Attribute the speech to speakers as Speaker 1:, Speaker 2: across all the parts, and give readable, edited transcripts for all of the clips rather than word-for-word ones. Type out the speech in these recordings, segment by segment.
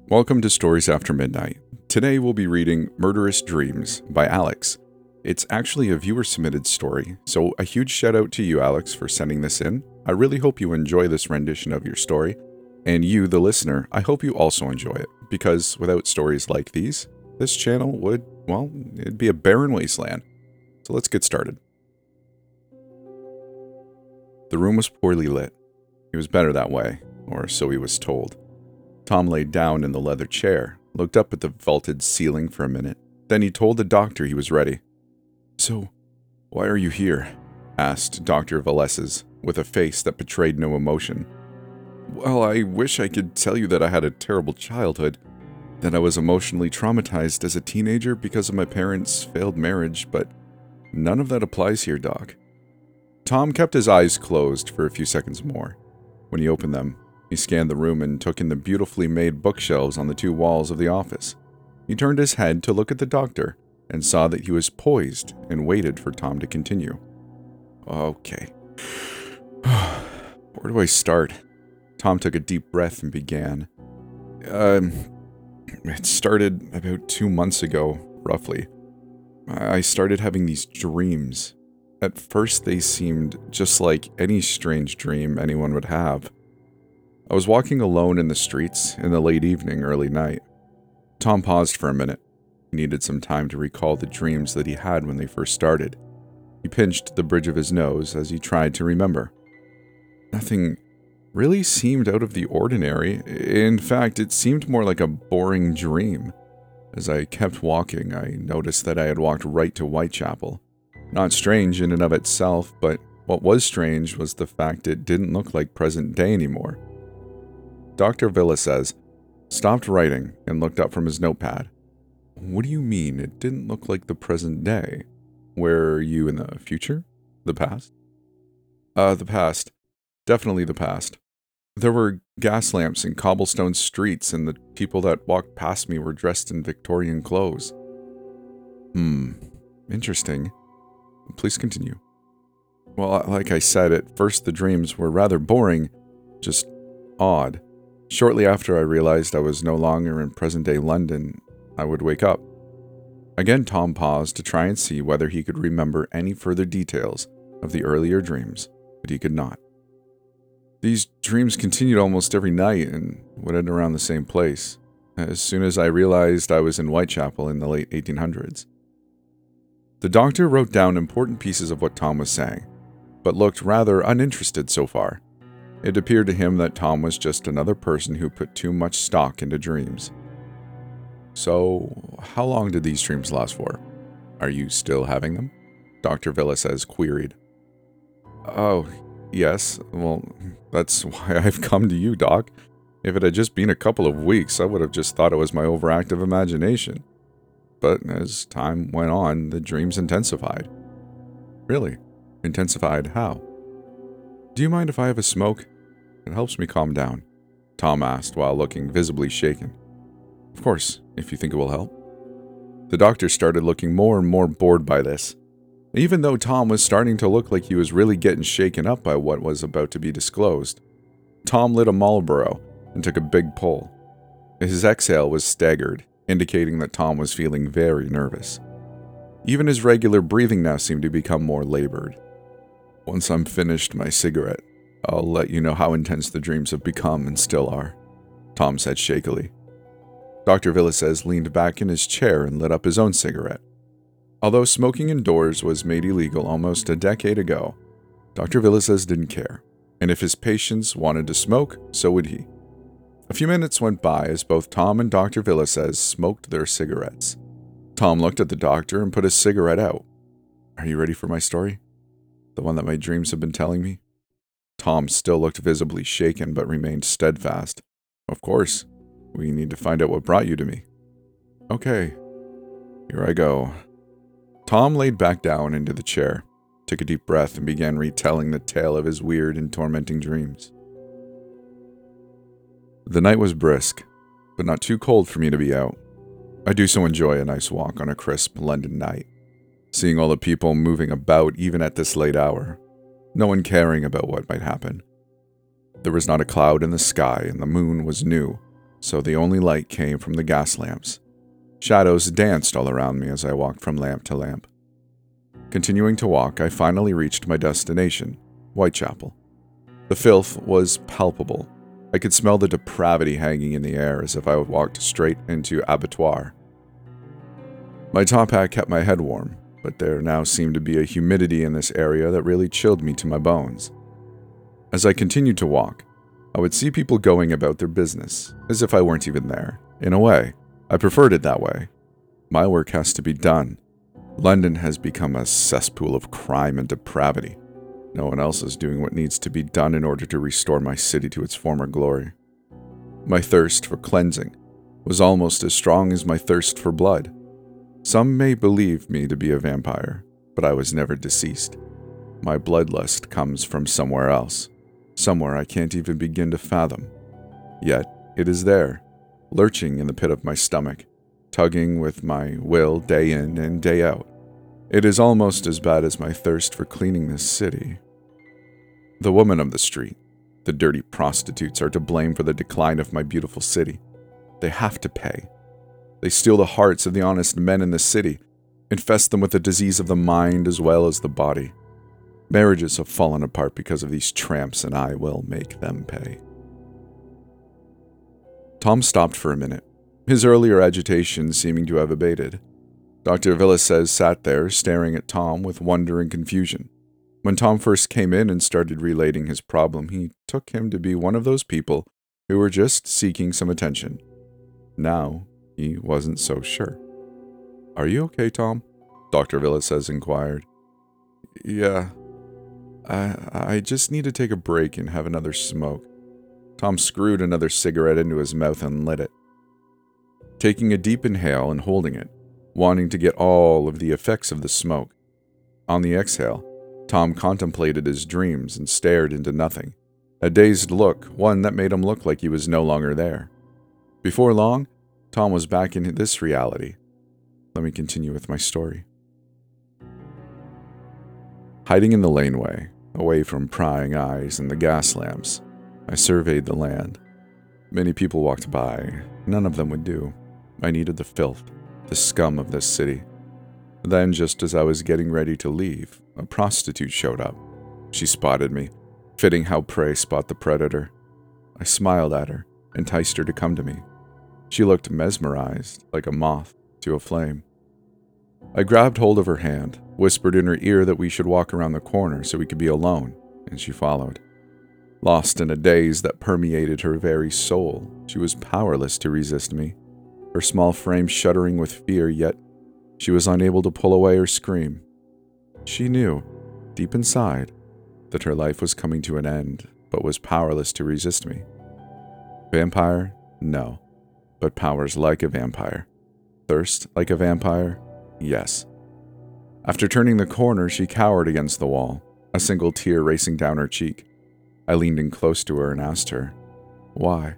Speaker 1: Welcome to Stories After Midnight. Today we'll be reading Murderous Dreams by Alex. It's actually a viewer-submitted story, so a huge shout out to you, Alex, for sending this in. I really hope you enjoy this rendition of your story, and you, the listener, I hope you also enjoy it, because without stories like these, this channel would, well, it'd be a barren wasteland. So let's get started. The room was poorly lit. It was better that way, or so he was told. Tom laid down in the leather chair, looked up at the vaulted ceiling for a minute. Then he told the doctor he was ready. "So, why are you here?" asked Dr. Valeses, with a face that betrayed no emotion. "Well, I wish I could tell you that I had a terrible childhood, that I was emotionally traumatized as a teenager because of my parents' failed marriage, but none of that applies here, Doc." Tom kept his eyes closed for a few seconds more. When he opened them, he scanned the room and took in the beautifully made bookshelves on the two walls of the office. He turned his head to look at the doctor and saw that he was poised and waited for Tom to continue. "Okay. Where do I start?" Tom took a deep breath and began. It started about 2 months ago, roughly. I started having these dreams. At first, they seemed just like any strange dream anyone would have. I was walking alone in the streets in the late evening, early night. Tom paused for a minute. He needed some time to recall the dreams that he had when they first started. He pinched the bridge of his nose as he tried to remember. Nothing really seemed out of the ordinary. In fact, it seemed more like a boring dream. As I kept walking, I noticed that I had walked right to Whitechapel. Not strange in and of itself, but what was strange was the fact it didn't look like present day anymore. Dr. Valeses stopped writing and looked up from his notepad. "What do you mean it didn't look like the present day? Were you in the future? The past?" The past. Definitely the past. There were gas lamps and cobblestone streets, and the people that walked past me were dressed in Victorian clothes." Interesting. Please continue." "Well, like I said, at first the dreams were rather boring, just odd. Shortly after I realized I was no longer in present-day London, I would wake up." Again, Tom paused to try and see whether he could remember any further details of the earlier dreams, but he could not. "These dreams continued almost every night and would end around the same place, as soon as I realized I was in Whitechapel in the late 1800s. The doctor wrote down important pieces of what Tom was saying, but looked rather uninterested so far. It appeared to him that Tom was just another person who put too much stock into dreams. "So, how long did these dreams last for? Are you still having them?" Dr. Valeses queried. "Oh, yes. Well, that's why I've come to you, Doc. If it had just been a couple of weeks, I would have just thought it was my overactive imagination. But as time went on, the dreams intensified." "Really? Intensified how?" "Do you mind if I have a smoke? It helps me calm down," Tom asked while looking visibly shaken. "Of course, if you think it will help." The doctor started looking more and more bored by this. Even though Tom was starting to look like he was really getting shaken up by what was about to be disclosed. Tom lit a Marlboro and took a big pull. His exhale was staggered, indicating that Tom was feeling very nervous. Even his regular breathing now seemed to become more labored. "Once I'm finished my cigarette, I'll let you know how intense the dreams have become and still are," Tom said shakily. Dr. Valeses leaned back in his chair and lit up his own cigarette. Although smoking indoors was made illegal almost a decade ago, Dr. Valeses didn't care, and if his patients wanted to smoke, so would he. A few minutes went by as both Tom and Dr. Valeses smoked their cigarettes. Tom looked at the doctor and put his cigarette out. "Are you ready for my story? The one that my dreams have been telling me?" Tom still looked visibly shaken but remained steadfast. "Of course. We need to find out what brought you to me." "Okay. Here I go." Tom laid back down into the chair, took a deep breath, and began retelling the tale of his weird and tormenting dreams. "The night was brisk, but not too cold for me to be out. I do so enjoy a nice walk on a crisp London night, seeing all the people moving about even at this late hour, no one caring about what might happen. There was not a cloud in the sky, and the moon was new, so the only light came from the gas lamps. Shadows danced all around me as I walked from lamp to lamp. Continuing to walk, I finally reached my destination, Whitechapel. The filth was palpable. I could smell the depravity hanging in the air as if I had walked straight into abattoir. My top hat kept my head warm, but there now seemed to be a humidity in this area that really chilled me to my bones. As I continued to walk, I would see people going about their business, as if I weren't even there. In a way, I preferred it that way. My work has to be done. London has become a cesspool of crime and depravity. No one else is doing what needs to be done in order to restore my city to its former glory. My thirst for cleansing was almost as strong as my thirst for blood. Some may believe me to be a vampire, but I was never deceased. My bloodlust comes from somewhere else, somewhere I can't even begin to fathom. Yet, it is there, lurching in the pit of my stomach, tugging with my will day in and day out. It is almost as bad as my thirst for cleaning this city. The women of the street, the dirty prostitutes, are to blame for the decline of my beautiful city. They have to pay. They steal the hearts of the honest men in the city, infest them with the disease of the mind as well as the body. Marriages have fallen apart because of these tramps, and I will make them pay. Tom stopped for a minute, his earlier agitation seeming to have abated. Dr. Villasez sat there, staring at Tom with wonder and confusion. When Tom first came in and started relating his problem, he took him to be one of those people who were just seeking some attention. Now, he wasn't so sure. "Are you okay, Tom?" Dr. Villasez inquired. "Yeah. I just need to take a break and have another smoke." Tom screwed another cigarette into his mouth and lit it. Taking a deep inhale and holding it, wanting to get all of the effects of the smoke. On the exhale, Tom contemplated his dreams and stared into nothing. A dazed look, one that made him look like he was no longer there. Before long, Tom was back in this reality. Let me continue with my story. Hiding in the laneway, away from prying eyes and the gas lamps, I surveyed the land. Many people walked by. None of them would do. I needed the filth, the scum of this city. Then, just as I was getting ready to leave, a prostitute showed up. She spotted me, fitting how prey spot the predator. I smiled at her, enticed her to come to me. She looked mesmerized, like a moth to a flame. I grabbed hold of her hand, whispered in her ear that we should walk around the corner so we could be alone, and she followed. Lost in a daze that permeated her very soul, she was powerless to resist me, her small frame shuddering with fear, yet she was unable to pull away or scream. She knew, deep inside, that her life was coming to an end, but was powerless to resist me. Vampire? No. But powers like a vampire. Thirst like a vampire? Yes. After turning the corner, she cowered against the wall, a single tear racing down her cheek. I leaned in close to her and asked her, "Why?"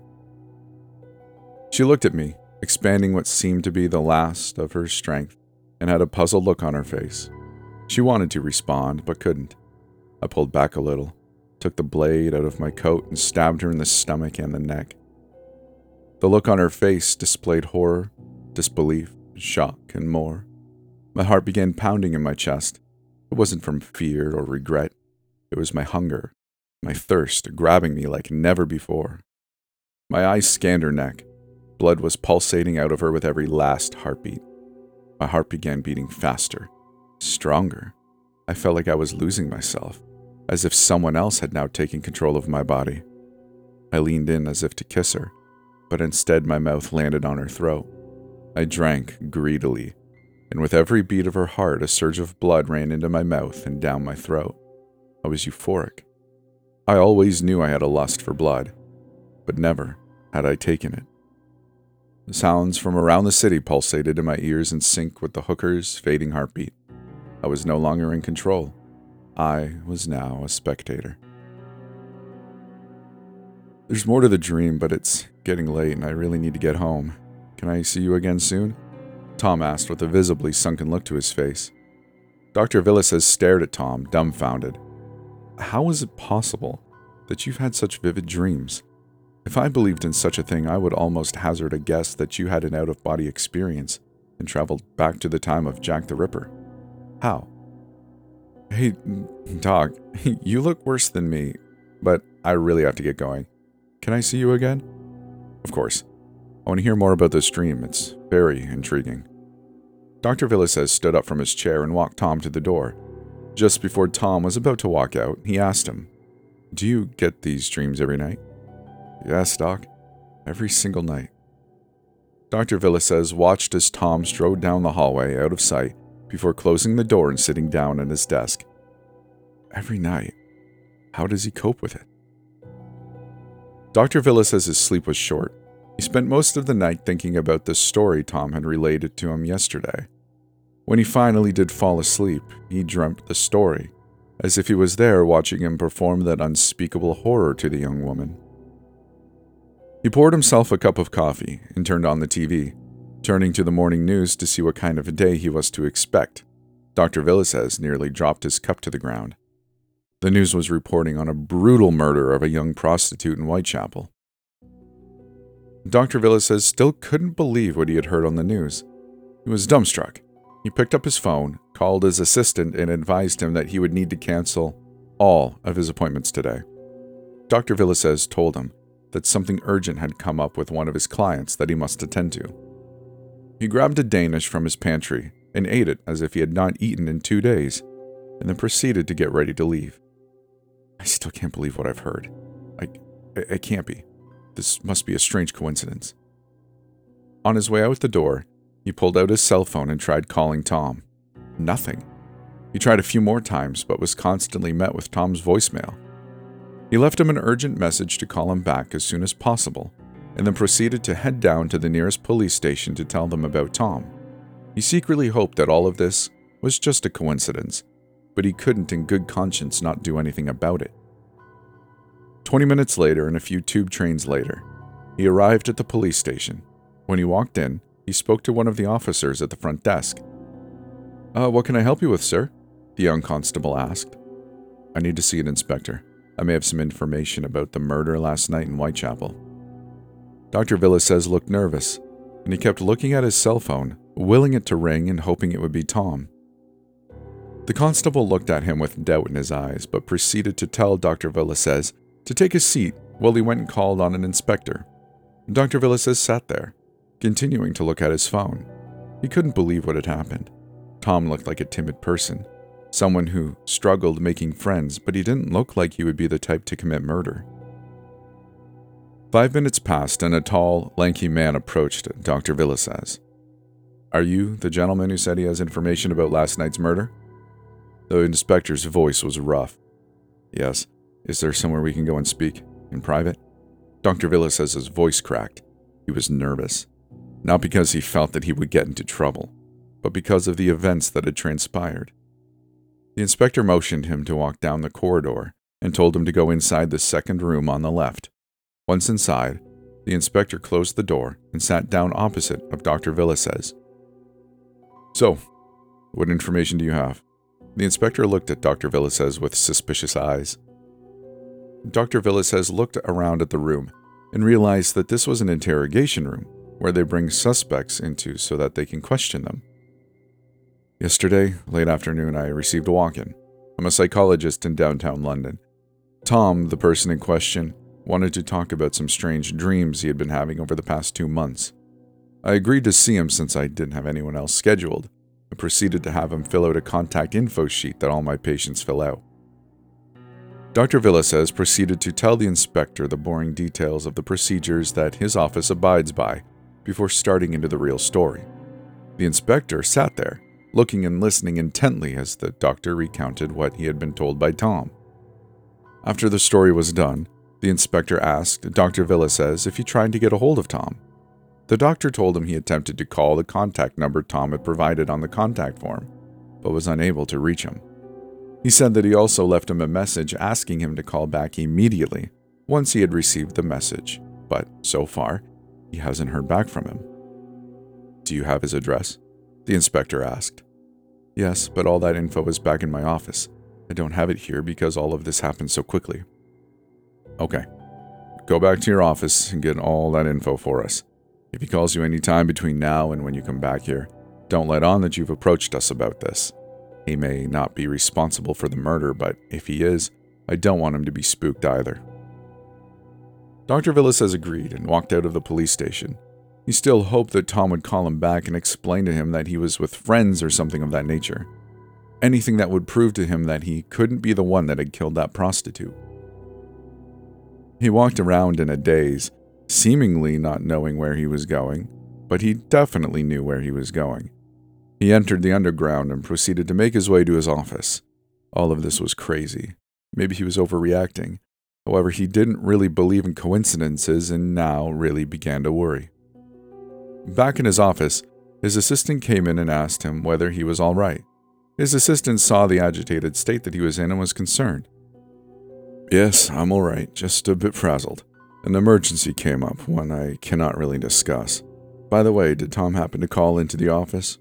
Speaker 1: She looked at me, expanding what seemed to be the last of her strength, and had a puzzled look on her face. She wanted to respond, but couldn't. I pulled back a little, took the blade out of my coat, and stabbed her in the stomach and the neck. The look on her face displayed horror, disbelief, shock, and more. My heart began pounding in my chest. It wasn't from fear or regret. It was my hunger, my thirst, grabbing me like never before. My eyes scanned her neck. Blood was pulsating out of her with every last heartbeat. My heart began beating faster, stronger. I felt like I was losing myself, as if someone else had now taken control of my body. I leaned in as if to kiss her, but instead my mouth landed on her throat. I drank greedily, and with every beat of her heart, a surge of blood ran into my mouth and down my throat. I was euphoric. I always knew I had a lust for blood, but never had I taken it. The sounds from around the city pulsated in my ears in sync with the hooker's fading heartbeat. I was no longer in control. I was now a spectator. There's more to the dream, but it's getting late and I really need to get home. Can I see you again soon? Tom asked with a visibly sunken look to his face. Dr. Villasez stared at Tom, dumbfounded. How is it possible that you've had such vivid dreams? If I believed in such a thing, I would almost hazard a guess that you had an out-of-body experience and traveled back to the time of Jack the Ripper. How? Hey, Doc, you look worse than me, but I really have to get going. Can I see you again? Of course. I want to hear more about this dream. It's very intriguing. Dr. Villasez stood up from his chair and walked Tom to the door. Just before Tom was about to walk out, he asked him, "Do you get these dreams every night?" "Yes, Doc. Every single night." Dr. Villasez watched as Tom strode down the hallway out of sight before closing the door and sitting down at his desk. Every night. How does he cope with it? Dr. Villasez's sleep was short. He spent most of the night thinking about the story Tom had related to him yesterday. When he finally did fall asleep, he dreamt the story, as if he was there watching him perform that unspeakable horror to the young woman. He poured himself a cup of coffee and turned on the TV, turning to the morning news to see what kind of a day he was to expect. Dr. Villasez nearly dropped his cup to the ground. The news was reporting on a brutal murder of a young prostitute in Whitechapel. Dr. Villasez still couldn't believe what he had heard on the news. He was dumbstruck. He picked up his phone, called his assistant, and advised him that he would need to cancel all of his appointments today. Dr. Villasez told him that something urgent had come up with one of his clients that he must attend to. He grabbed a Danish from his pantry and ate it as if he had not eaten in 2 days, and then proceeded to get ready to leave. I still can't believe what I've heard. It can't be. This must be a strange coincidence. On his way out the door, he pulled out his cell phone and tried calling Tom. Nothing. He tried a few more times, but was constantly met with Tom's voicemail. He left him an urgent message to call him back as soon as possible, and then proceeded to head down to the nearest police station to tell them about Tom. He secretly hoped that all of this was just a coincidence, but he couldn't in good conscience not do anything about it. 20 minutes later and a few tube trains later, he arrived at the police station. When he walked in, he spoke to one of the officers at the front desk. What can I help you with, sir?" the young constable asked. "I need to see an inspector. I may have some information about the murder last night in Whitechapel." Dr. Villasez looked nervous, and he kept looking at his cell phone, willing it to ring and hoping it would be Tom. The constable looked at him with doubt in his eyes, but proceeded to tell Dr. Villasez to take a seat while he went and called on an inspector. Dr. Villasez sat there, continuing to look at his phone. He couldn't believe what had happened. Tom looked like a timid person, someone who struggled making friends, but he didn't look like he would be the type to commit murder. 5 minutes passed, and a tall, lanky man approached Dr. Villasez. "Are you the gentleman who said he has information about last night's murder?" The inspector's voice was rough. "Yes. Is there somewhere we can go and speak? In private?" Dr. Villasez's voice cracked. He was nervous. Not because he felt that he would get into trouble, but because of the events that had transpired. The inspector motioned him to walk down the corridor and told him to go inside the second room on the left. Once inside, the inspector closed the door and sat down opposite of Dr. Villasez. "So, what information do you have?" The inspector looked at Dr. Villasez with suspicious eyes. Dr. Villasez looked around at the room and realized that this was an interrogation room where they bring suspects into so that they can question them. "Yesterday, late afternoon, I received a walk-in. I'm a psychologist in downtown London. Tom, the person in question, wanted to talk about some strange dreams he had been having over the past 2 months. I agreed to see him since I didn't have anyone else scheduled, and proceeded to have him fill out a contact info sheet that all my patients fill out." Dr. Villasez proceeded to tell the inspector the boring details of the procedures that his office abides by before starting into the real story. The inspector sat there, looking and listening intently as the doctor recounted what he had been told by Tom. After the story was done, the inspector asked Dr. Villasez if he tried to get a hold of Tom. The doctor told him he attempted to call the contact number Tom had provided on the contact form, but was unable to reach him. He said that he also left him a message asking him to call back immediately once he had received the message, but so far, he hasn't heard back from him. "Do you have his address?" the inspector asked. "Yes, but all that info is back in my office. I don't have it here because all of this happened so quickly." "Okay. go back to your office and get all that info for us. If he calls you any time between now and when you come back here, don't let on that you've approached us about this. He may not be responsible for the murder, but if he is, I don't want him to be spooked either." Dr. Villas has agreed and walked out of the police station. He still hoped that Tom would call him back and explain to him that he was with friends or something of that nature. Anything that would prove to him that he couldn't be the one that had killed that prostitute. He walked around in a daze, seemingly not knowing where he was going, but he definitely knew where he was going. He entered the underground and proceeded to make his way to his office. All of this was crazy. Maybe he was overreacting. However, he didn't really believe in coincidences and now really began to worry. Back in his office, his assistant came in and asked him whether he was all right. His assistant saw the agitated state that he was in and was concerned. "Yes, I'm all right, just a bit frazzled. An emergency came up, one I cannot really discuss. By the way, did Tom happen to call into the office?"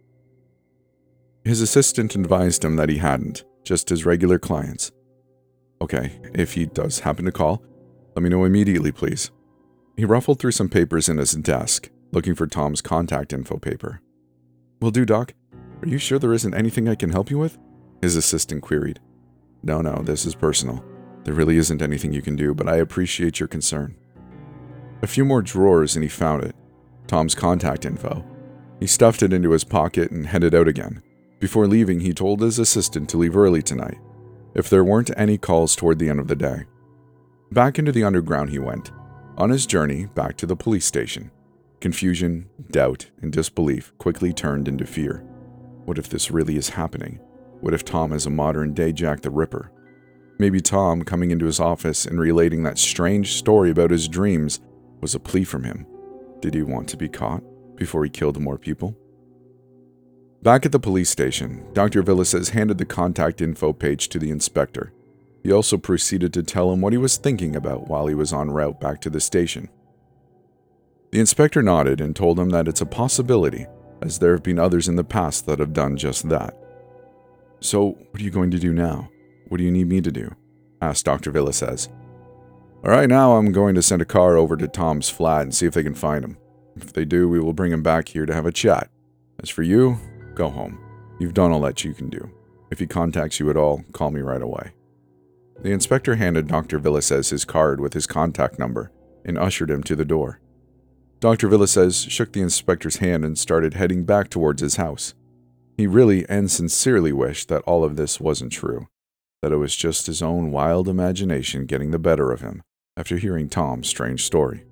Speaker 1: His assistant advised him that he hadn't, just his regular clients. "Okay, if he does happen to call, let me know immediately, please." He ruffled through some papers in his desk, looking for Tom's contact info paper. "Will do, Doc. Are you sure there isn't anything I can help you with?" his assistant queried. No, this is personal. There really isn't anything you can do, but I appreciate your concern." A few more drawers and he found it. Tom's contact info. He stuffed it into his pocket and headed out again. Before leaving, he told his assistant to leave early tonight, if there weren't any calls toward the end of the day. Back into the underground he went, on his journey back to the police station. Confusion, doubt, and disbelief quickly turned into fear. What if this really is happening? What if Tom is a modern-day Jack the Ripper? Maybe Tom coming into his office and relating that strange story about his dreams was a plea from him. Did he want to be caught before he killed more people? Back at the police station, Dr. Villas has handed the contact info page to the inspector. He also proceeded to tell him what he was thinking about while he was en route back to the station. The inspector nodded and told him that it's a possibility, as there have been others in the past that have done just that. "So, what are you going to do now? What do you need me to do?" asked Dr. Villas. "All right, now I'm going to send a car over to Tom's flat and see if they can find him. If they do, we will bring him back here to have a chat. As for you, go home. You've done all that you can do. If he contacts you at all, call me right away." The inspector handed Dr. Villas his card with his contact number and ushered him to the door. Dr. Villas shook the inspector's hand and started heading back towards his house. He really and sincerely wished that all of this wasn't true, that it was just his own wild imagination getting the better of him after hearing Tom's strange story.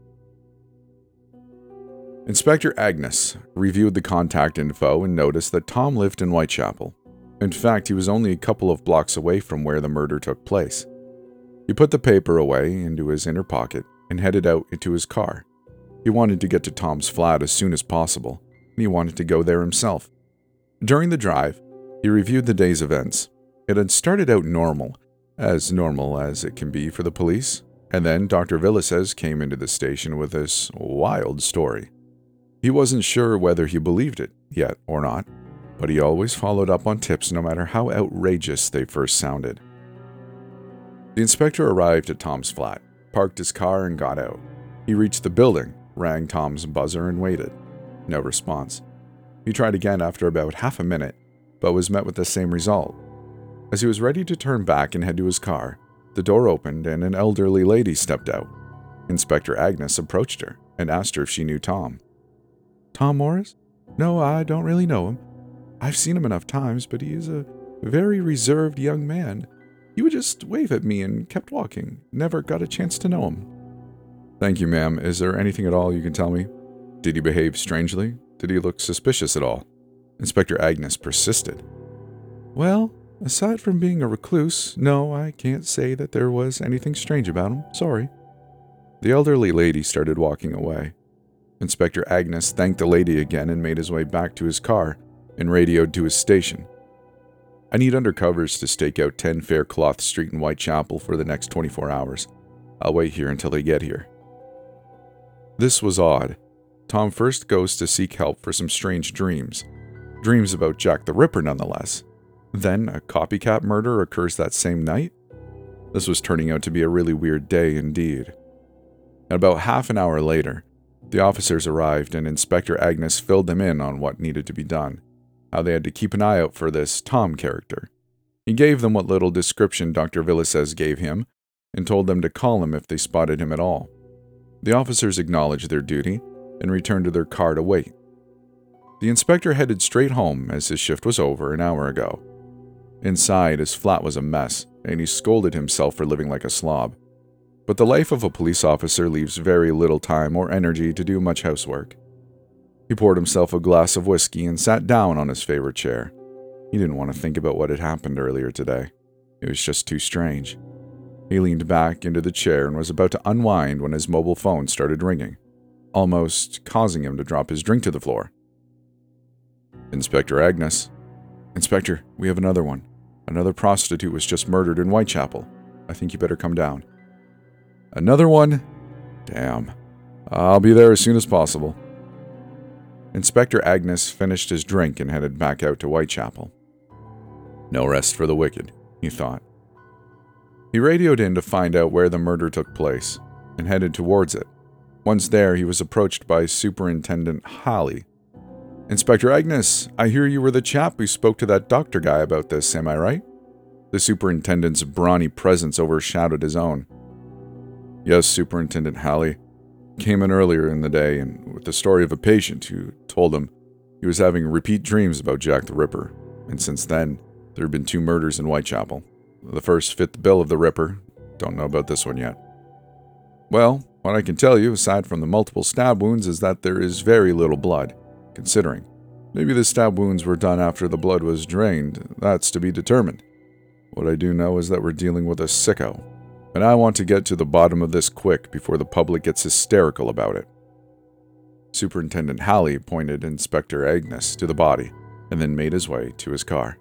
Speaker 1: Inspector Agnes reviewed the contact info and noticed that Tom lived in Whitechapel. In fact, he was only a couple of blocks away from where the murder took place. He put the paper away into his inner pocket and headed out into his car. He wanted to get to Tom's flat as soon as possible, and he wanted to go there himself. During the drive, he reviewed the day's events. It had started out normal as it can be for the police, and then Dr. Villas came into the station with this wild story. He wasn't sure whether he believed it yet or not, but he always followed up on tips no matter how outrageous they first sounded. The inspector arrived at Tom's flat, parked his car, and got out. He reached the building, rang Tom's buzzer, and waited. No response. He tried again after about half a minute, but was met with the same result. As he was ready to turn back and head to his car, the door opened and an elderly lady stepped out. Inspector Agnes approached her and asked her if she knew Tom. "Tom Morris? No, I don't really know him. I've seen him enough times, but he is a very reserved young man. He would just wave at me and kept walking. Never got a chance to know him." "Thank you, ma'am. Is there anything at all you can tell me? Did he behave strangely? Did he look suspicious at all?" Inspector Agnes persisted. "Well, aside from being a recluse, no, I can't say that there was anything strange about him. Sorry." The elderly lady started walking away. Inspector Agnes thanked the lady again and made his way back to his car and radioed to his station. "I need undercovers to stake out 10 Faircloth Street in Whitechapel for the next 24 hours. I'll wait here until they get here." This was odd. Tom first goes to seek help for some strange dreams. Dreams about Jack the Ripper nonetheless. Then a copycat murder occurs that same night? This was turning out to be a really weird day indeed. About half an hour later, the officers arrived and Inspector Agnes filled them in on what needed to be done, how they had to keep an eye out for this Tom character. He gave them what little description Dr. Villasez gave him and told them to call him if they spotted him at all. The officers acknowledged their duty and returned to their car to wait. The inspector headed straight home as his shift was over an hour ago. Inside, his flat was a mess, and he scolded himself for living like a slob. But the life of a police officer leaves very little time or energy to do much housework. He poured himself a glass of whiskey and sat down on his favorite chair. He didn't want to think about what had happened earlier today. It was just too strange. He leaned back into the chair and was about to unwind when his mobile phone started ringing, almost causing him to drop his drink to the floor. Inspector Agnes. Inspector, we have another one. Another prostitute was just murdered in Whitechapel. I think you better come down. Another one? Damn. I'll be there as soon as possible. Inspector Agnes finished his drink and headed back out to Whitechapel. No rest for the wicked, he thought. He radioed in to find out where the murder took place and headed towards it. Once there, he was approached by Superintendent Halley. Inspector Agnes, I hear you were the chap who spoke to that doctor guy about this, am I right? The superintendent's brawny presence overshadowed his own. Yes, Superintendent Halley. Came in earlier in the day and with the story of a patient who told him he was having repeat dreams about Jack the Ripper, and since then, there have been 2 murders in Whitechapel. The first fit the bill of the Ripper. Don't know about this one yet. Well, what I can tell you, aside from the multiple stab wounds, is that there is very little blood, considering. Maybe the stab wounds were done after the blood was drained. That's to be determined. What I do know is that we're dealing with a sicko, and I want to get to the bottom of this quick before the public gets hysterical about it. Superintendent Halley pointed Inspector Agnes to the body and then made his way to his car.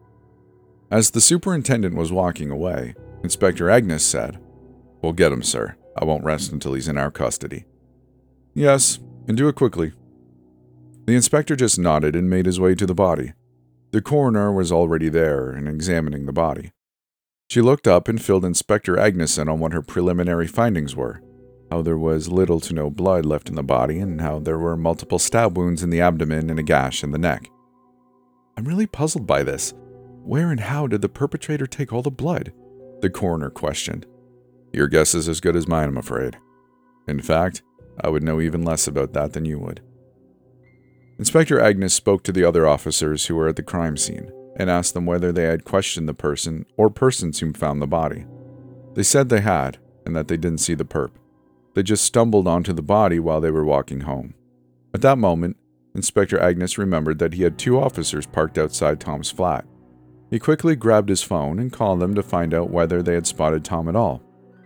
Speaker 1: As the superintendent was walking away, Inspector Agnes said, "We'll get him, sir. I won't rest until he's in our custody." "Yes, and do it quickly." The inspector just nodded and made his way to the body. The coroner was already there and examining the body. She looked up and filled Inspector Agnes in on what her preliminary findings were, how there was little to no blood left in the body and how there were multiple stab wounds in the abdomen and a gash in the neck. "I'm really puzzled by this. Where and how did the perpetrator take all the blood?" the coroner questioned. "Your guess is as good as mine, I'm afraid. In fact, I would know even less about that than you would." Inspector Agnes spoke to the other officers who were at the crime scene and asked them whether they had questioned the person or persons who found the body. They said they had, and that they didn't see the perp. They just stumbled onto the body while they were walking home. At that moment, Inspector Agnes remembered that he had 2 officers parked outside Tom's flat. He quickly grabbed his phone and called them to find out whether they had spotted Tom at all.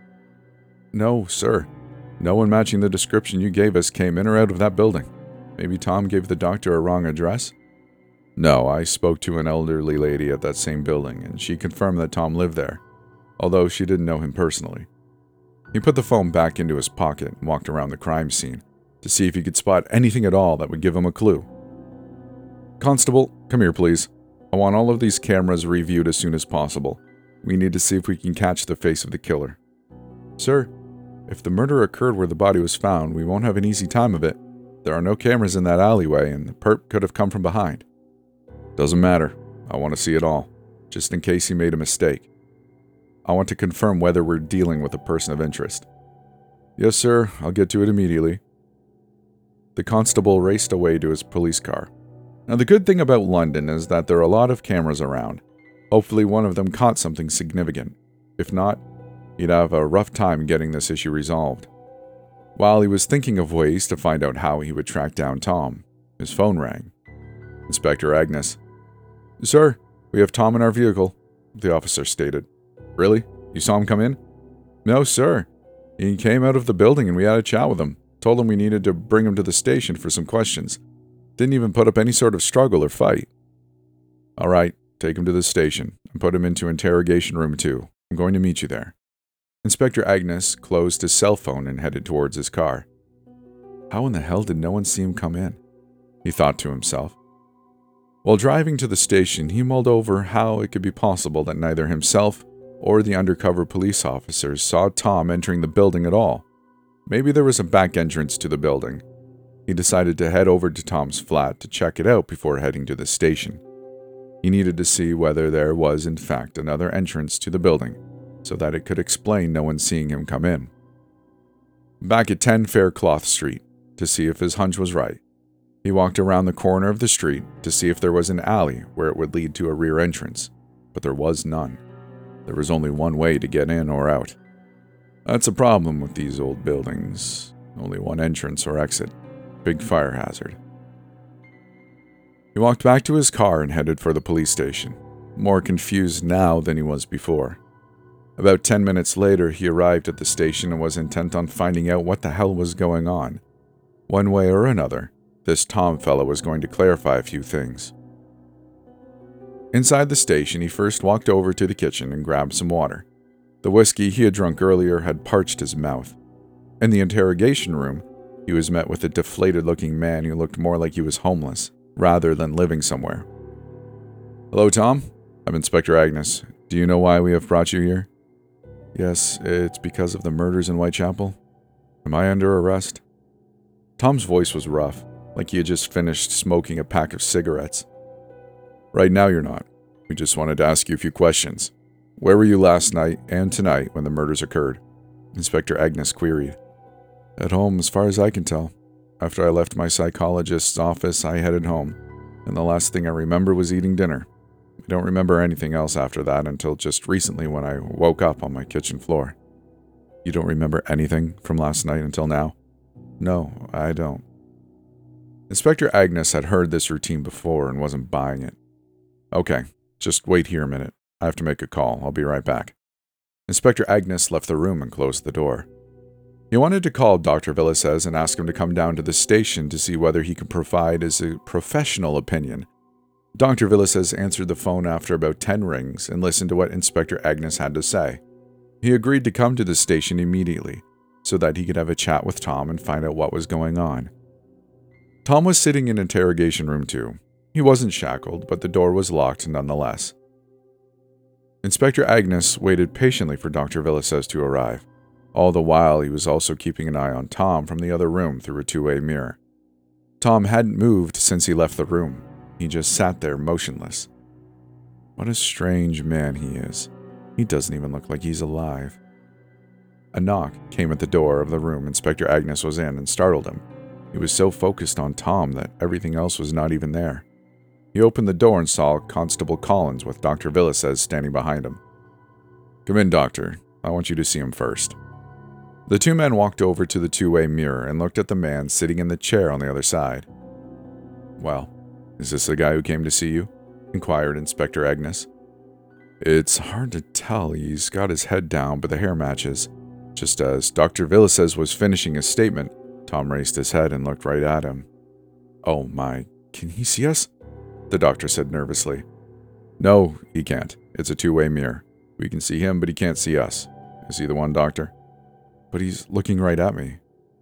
Speaker 1: "No, sir. No one matching the description you gave us came in or out of that building. Maybe Tom gave the doctor a wrong address?" "No, I spoke to an elderly lady at that same building, and she confirmed that Tom lived there, although she didn't know him personally." He put the phone back into his pocket and walked around the crime scene to see if he could spot anything at all that would give him a clue. "Constable, come here, please. I want all of these cameras reviewed as soon as possible. We need to see if we can catch the face of the killer." "Sir, if the murder occurred where the body was found, we won't have an easy time of it. There are no cameras in that alleyway, and the perp could have come from behind." "Doesn't matter. I want to see it all, just in case he made a mistake. I want to confirm whether we're dealing with a person of interest." "Yes, sir. I'll get to it immediately." The constable raced away to his police car. Now, the good thing about London is that there are a lot of cameras around. Hopefully one of them caught something significant. If not, he'd have a rough time getting this issue resolved. While he was thinking of ways to find out how he would track down Tom, his phone rang. "Inspector Agnes." "Sir, we have Tom in our vehicle," the officer stated. "Really? You saw him come in?" "No, sir. He came out of the building and we had a chat with him. Told him we needed to bring him to the station for some questions. Didn't even put up any sort of struggle or fight." "All right, take him to the station and put him into interrogation room 2. I'm going to meet you there." Inspector Agnes closed his cell phone and headed towards his car. How in the hell did no one see him come in? He thought to himself. While driving to the station, he mulled over how it could be possible that neither himself or the undercover police officers saw Tom entering the building at all. Maybe there was a back entrance to the building. He decided to head over to Tom's flat to check it out before heading to the station. He needed to see whether there was in fact another entrance to the building, so that it could explain no one seeing him come in. Back at 10 Faircloth Street, to see if his hunch was right, he walked around the corner of the street to see if there was an alley where it would lead to a rear entrance, but there was none. There was only one way to get in or out. That's a problem with these old buildings. Only one entrance or exit. Big fire hazard. He walked back to his car and headed for the police station, more confused now than he was before. About 10 minutes later, he arrived at the station and was intent on finding out what the hell was going on. One way or another, this Tom fellow was going to clarify a few things. Inside the station, he first walked over to the kitchen and grabbed some water. The whiskey he had drunk earlier had parched his mouth. In the interrogation room, he was met with a deflated-looking man who looked more like he was homeless, rather than living somewhere. "Hello, Tom. I'm Inspector Agnes. Do you know why we have brought you here?" "Yes, it's because of the murders in Whitechapel. Am I under arrest?" Tom's voice was rough, like he had just finished smoking a pack of cigarettes. "Right now you're not. We just wanted to ask you a few questions. Where were you last night and tonight when the murders occurred?" Inspector Agnes queried. "At home, as far as I can tell. After I left my psychologist's office, I headed home, and the last thing I remember was eating dinner. I don't remember anything else after that until just recently when I woke up on my kitchen floor." "You don't remember anything from last night until now?" "No, I don't." Inspector Agnes had heard this routine before and wasn't buying it. "Okay, just wait here a minute. I have to make a call. I'll be right back." Inspector Agnes left the room and closed the door. He wanted to call Dr. Villasez and ask him to come down to the station to see whether he could provide his professional opinion. Dr. Villasez answered the phone after about 10 rings and listened to what Inspector Agnes had to say. He agreed to come to the station immediately, so that he could have a chat with Tom and find out what was going on. Tom was sitting in interrogation room 2. He wasn't shackled, but the door was locked nonetheless. Inspector Agnes waited patiently for Dr. Villasez to arrive. All the while, he was also keeping an eye on Tom from the other room through a two-way mirror. Tom hadn't moved since he left the room. He just sat there motionless. What a strange man he is. He doesn't even look like he's alive. A knock came at the door of the room Inspector Agnes was in and startled him. He was so focused on Tom that everything else was not even there. He opened the door and saw Constable Collins with Dr. Villasez standing behind him. "Come in, Doctor. I want you to see him first." The two men walked over to the two-way mirror and looked at the man sitting in the chair on the other side. "Well, is this the guy who came to see you?" inquired Inspector Agnes. "It's hard to tell. He's got his head down, but the hair matches." Just as Dr. Villasez was finishing his statement, Tom raised his head and looked right at him. "Oh my, can he see us?" the doctor said nervously. "No, he can't. It's a two-way mirror. We can see him, but he can't see us. Is he the one, Doctor?" "But he's looking right at me."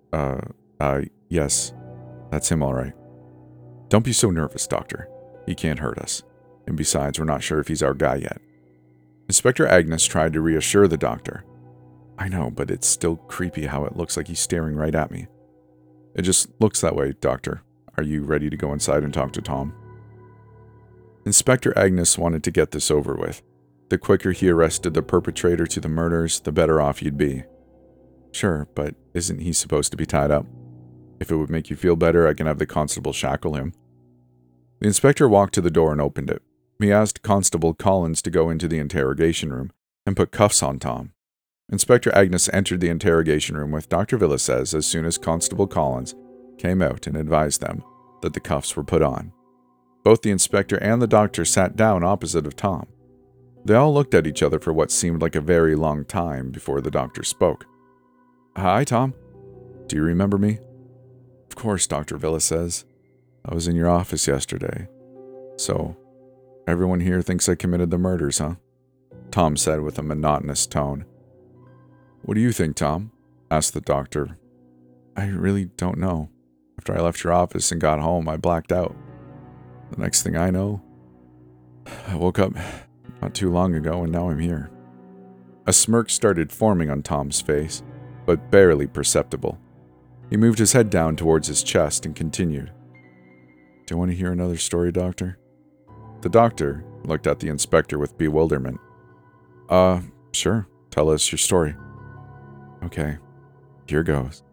Speaker 1: Yes. That's him all right." "Don't be so nervous, Doctor. He can't hurt us. And besides, we're not sure if he's our guy yet." Inspector Agnes tried to reassure the doctor. "I know, but it's still creepy how it looks like he's staring right at me." "It just looks that way, Doctor. Are you ready to go inside and talk to Tom?" Inspector Agnes wanted to get this over with. The quicker he arrested the perpetrator to the murders, the better off he'd be. "Sure, but isn't he supposed to be tied up? If it would make you feel better, I can have the constable shackle him." The inspector walked to the door and opened it. He asked Constable Collins to go into the interrogation room and put cuffs on Tom. Inspector Agnes entered the interrogation room with Dr. Villasez as soon as Constable Collins came out and advised them that the cuffs were put on. Both the inspector and the doctor sat down opposite of Tom. They all looked at each other for what seemed like a very long time before the doctor spoke. "Hi, Tom. Do you remember me?" "Of course, Dr. Villasez. I was in your office yesterday. So, everyone here thinks I committed the murders, huh?" Tom said with a monotonous tone. "What do you think, Tom?" asked the doctor. "I really don't know. After I left your office and got home, I blacked out. The next thing I know, I woke up not too long ago and now I'm here." A smirk started forming on Tom's face. but barely perceptible. He moved his head down towards his chest and continued. Do you want to hear another story, Doctor? The doctor looked at the inspector with bewilderment. Sure. Tell us your story. Okay, here goes.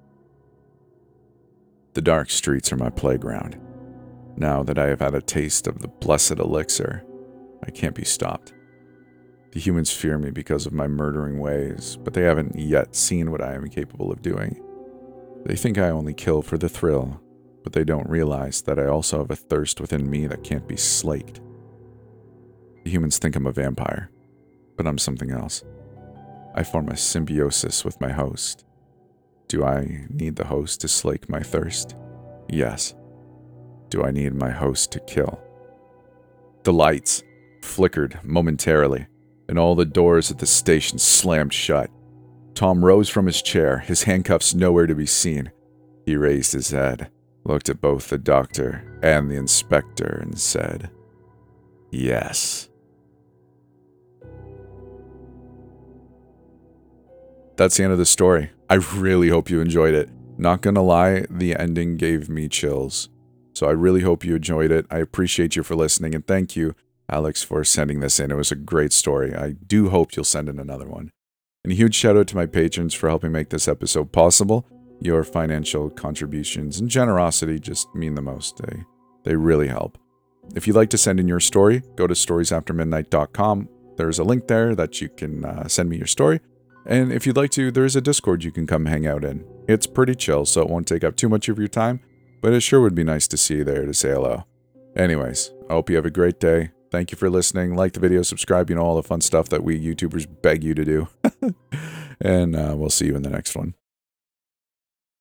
Speaker 1: The dark streets are my playground. Now that I have had a taste of the blessed elixir, I can't be stopped. The humans fear me because of my murdering ways, but they haven't yet seen what I am capable of doing. They think I only kill for the thrill, but they don't realize that I also have a thirst within me that can't be slaked. The humans think I'm a vampire, but I'm something else. I form a symbiosis with my host. Do I need the host to slake my thirst? Yes. Do I need my host to kill? The lights flickered momentarily, and all the doors at the station slammed shut. Tom rose from his chair, his handcuffs nowhere to be seen. He raised his head, looked at both the doctor and the inspector, and said, "Yes." That's the end of the story. I really hope you enjoyed it. Not gonna lie, the ending gave me chills. So I really hope you enjoyed it. I appreciate you for listening, and thank you, Alex, for sending this in. It was a great story. I do hope you'll send in another one. And a huge shout out to my patrons for helping make this episode possible. Your financial contributions and generosity just mean the most. They really help. If you'd like to send in your story, go to storiesaftermidnight.com. There's a link there that you can send me your story. And if you'd like to, there's a Discord you can come hang out in. It's pretty chill, so it won't take up too much of your time, but it sure would be nice to see you there to say hello. Anyways, I hope you have a great day. Thank you for listening. Like the video, subscribe, all the fun stuff that we YouTubers beg you to do. And we'll see you in the next one.